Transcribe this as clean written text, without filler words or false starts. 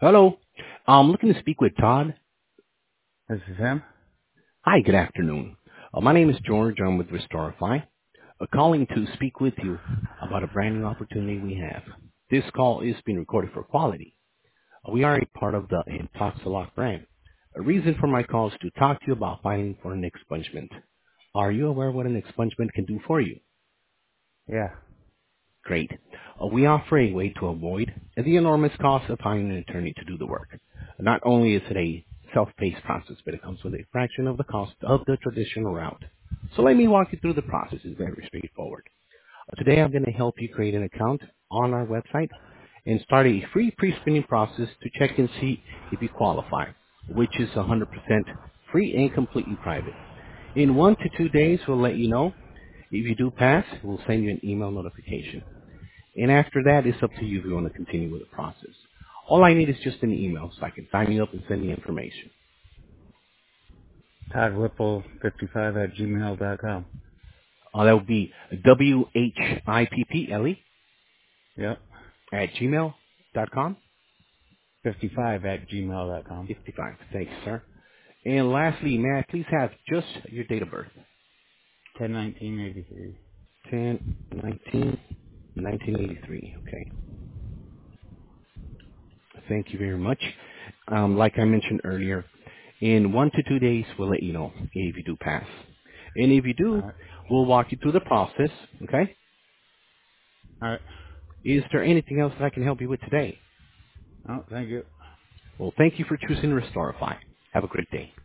Hello. I'm looking to speak with Todd. This is him. Hi, good afternoon. My name is George. I'm with Restorify. Calling to speak with you about a brand new opportunity we have. This call is being recorded for quality. We are a part of the Intoxilock brand. A reason for my call is to talk to you about filing for an expungement. Are you aware what an expungement can do for you? Yeah. Great. We offer a way to avoid the enormous cost of hiring an attorney to do the work. Not only is it a self-paced process, but it comes with a fraction of the cost of the traditional route. So let me walk you through the process. It's very straightforward. Today I'm going to help you create an account on our website and start a free pre-screening process to check and see if you qualify, which is 100% free and completely private. In 1 to 2 days, we'll let you know. If you do pass, we'll send you an email notification. And after that, it's up to you if you want to continue with the process. All I need is just an email so I can sign you up and send the information. Todd Whipple 55 at gmail.com. That would be WHIPPLE Yep. at gmail.com. 55 at gmail.com. 55. Thanks, sir. And lastly, may I please have just your date of birth? 10/19/83. 10/19/1983. Okay. Thank you very much. Like I mentioned earlier, in 1 to 2 days, we'll let you know if you do pass. And if you do, Alright. we'll walk you through the process, okay? Alright. Is there anything else that I can help you with today? Oh, thank you. Well, thank you for choosing Restorify. Have a great day.